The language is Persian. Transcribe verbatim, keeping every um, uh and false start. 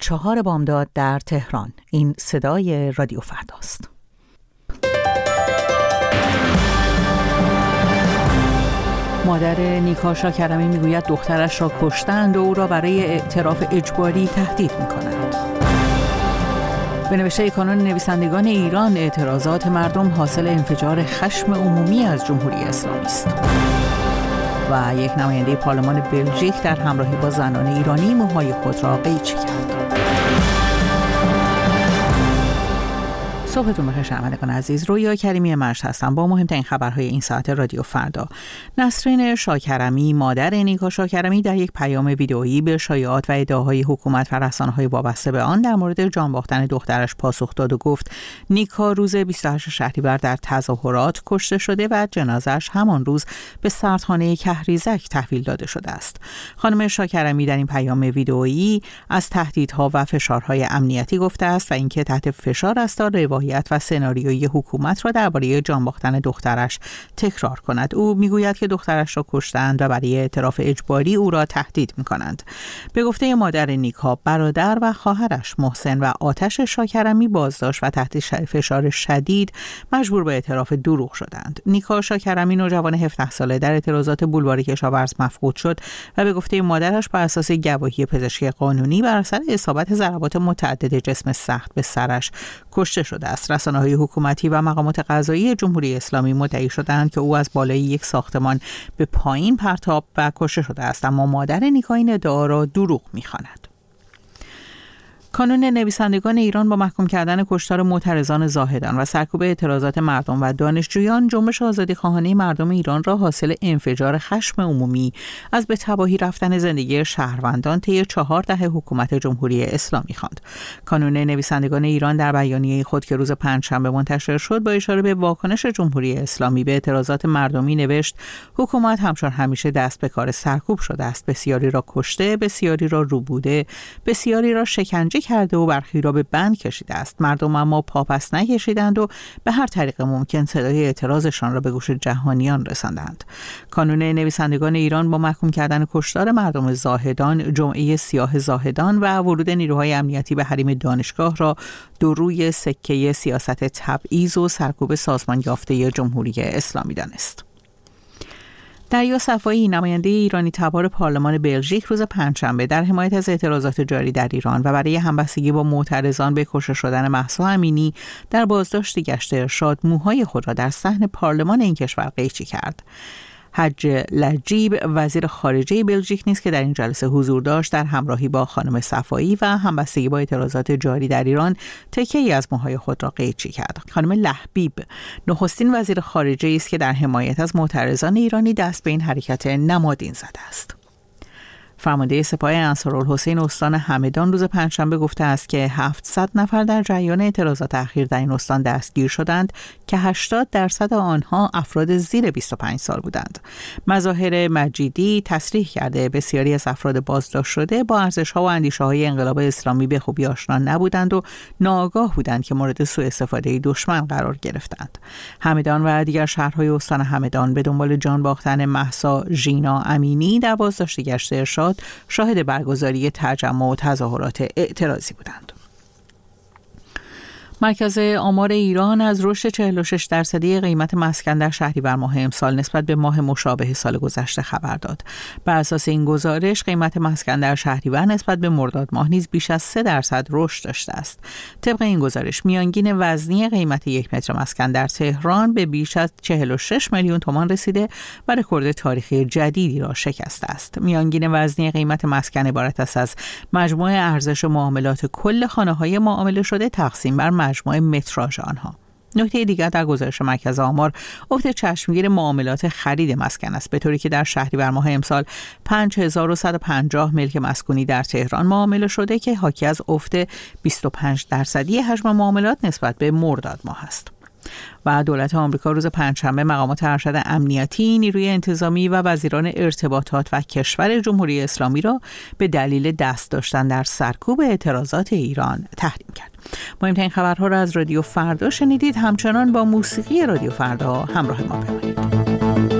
چهار بامداد در تهران. این صدای رادیو فرداست. مادر نیکا شاکرمی میگوید دخترش را کشتند و او را برای اعتراف اجباری تهدید میکنند. به نوشته کانون نویسندگان ایران، اعتراضات مردم حاصل انفجار خشم عمومی از جمهوری اسلامی است. و یک نماینده پارلمان بلژیک در همراهی با زنان ایرانی موهای خود را قیچی کرد. صبحتون بخیر شنوندگان عزیز، رویا کریمی مشت هستم با مهمترین خبرهای این ساعت رادیو فردا. نسرین شاکرمی، مادر نیکا شاکرمی، در یک پیام ویدئویی به شایعات و ادعاهای حکومت و رسانه‌های وابسته به آن در مورد جان باختن دخترش پاسخ داد و گفت نیکا روز بیست و هشتم شهریور در تظاهرات کشته شده و جنازه‌اش همان روز به سردخانه کهریزک تحویل داده شده است. خانم شاکرمی در این پیام ویدئویی از تهدیدها و فشارهای امنیتی گفته است و اینکه تحت فشار است تا روایت و سناریوی حکومت را درباره جان باختن دخترش تکرار کند. او میگوید که دخترش را کشتند و برای اعتراف اجباری او را تهدید میکنند. به گفته مادر نیکا، برادر و خواهرش محسن و آتش شاکرمی بازداشت و تحت فشار شدید مجبور به اعتراف دروغ شدند. نیکا شاکرمی، نوجوان هفده ساله، در اعتراضات بولواری کشاورز مفقود شد و به گفته مادرش بر اساس گواهی پزشکی قانونی بر اثر اصابت ضربات متعدد جسم سخت به سرش کشته شده است. رسانه‌های حکومتی و مقامات قضایی جمهوری اسلامی مدعی شدند که او از بالای یک ساختمان به پایین پرتاب و کشته شده است، اما مادر نیکا این ادعا را دروغ می‌خواند. کانون نویسندگان ایران با محکوم کردن کشتار معترضان زاهدان و سرکوب اعتراضات مردم و دانشجویان، جنبش آزادیخواهانه مردم ایران را حاصل انفجار خشم عمومی از به تباهی رفتن زندگی شهروندان طی چهار دهه حکومت جمهوری اسلامی خواند. کانون نویسندگان ایران در بیانیه خود که روز پنجشنبه منتشر شد با اشاره به واکنش جمهوری اسلامی به اعتراضات مردمی نوشت: حکومت همچون همیشه دست به کار سرکوب شده است، بسیاری را کشته، بسیاری را روبوده، بسیاری را شکنجه کرده و برخی را به بند کشیده است. مردم اما پاپس نکشیدند و به هر طریق ممکن صدای اعتراضشان را به گوش جهانیان رساندند. کانون نویسندگان ایران با محکوم کردن کشتار مردم زاهدان، جمعه سیاه زاهدان و ورود نیروهای امنیتی به حریم دانشگاه را دو روی سکه سیاست تبعیض و سرکوب سازمان یافته جمهوری اسلامی دانست. دریا صفایی، نماینده ایرانی تبار پارلمان بلژیک، روز پنجشنبه در حمایت از اعتراضات جاری در ایران و برای همبستگی با معترضان به کشته شدن مهسا امینی در بازداشت گشت ارشاد، موهای خود را در صحن پارلمان این کشور قیچی کرد. حج لجیب، وزیر خارجه بلژیک نیز که در این جلسه حضور داشت، در همراهی با خانم صفایی و همبستگی با اعتراضات جاری در ایران تکه‌ای از موهای خود را قیچی کرد. خانم لحبیب نخستین وزیر خارجه است که در حمایت از معترضان ایرانی دست به این حرکت نمادین زده است. فرمانده سپاه انصارالحسین استان همدان روز پنجشنبه گفته است که هفتصد نفر در جریان اعتراضات اخیر در این استان دستگیر شدند که هشتاد درصد آنها افراد زیر بیست و پنج سال بودند. مظاهر مجیدی تصریح کرده بسیاری از افراد بازداشت شده با ارزش‌ها و اندیشه‌های انقلاب اسلامی به خوبی آشنا نبودند و ناآگاه بودند که مورد سوء استفاده دشمن قرار گرفتند. همدان و دیگر شهرهای استان همدان به دنبال جان باختن مهسا ژینا امینی در بازداشت گشت ارشاد شاهد برگزاری تجمع و تظاهرات اعتراضی بودند. مرکز آمار ایران از رشد چهل و شش درصدی قیمت مسکن در شهریور ماه امسال نسبت به ماه مشابه سال گذشته خبر داد. بر اساس این گزارش، قیمت مسکن در شهریور نسبت به مرداد ماه نیز بیش از سه درصد رشد داشته است. طبق این گزارش، میانگین وزنی قیمت یک متر مسکن در تهران به بیش از چهل و شش میلیون تومان رسیده و رکورد تاریخی جدیدی را شکسته است. میانگین وزنی قیمت مسکن عبارت است از مجموع ارزش معاملات کل خانه‌های معامله شده تقسیم بر مجموع متراژ آنها. نکته دیگر در گزارش مرکز آمار افت چشمگیر معاملات خرید مسکن است، به طوری که در شهریور ماه امسال پنج هزار و صد و پنجاه ملک مسکونی در تهران معامله شده که حاکی از افت بیست و پنج درصدی حجم معاملات نسبت به مرداد ماه است. و دولت آمریکا روز پنجشنبه مقامات ارشد امنیتی، نیروی انتظامی و وزیران ارتباطات و کشور جمهوری اسلامی را به دلیل دست داشتن در سرکوب اعتراضات ایران تحریم کرد. مهمترین خبرها را از رادیو فردا شنیدید. همچنان با موسیقی رادیو فردا همراه ما بمانید.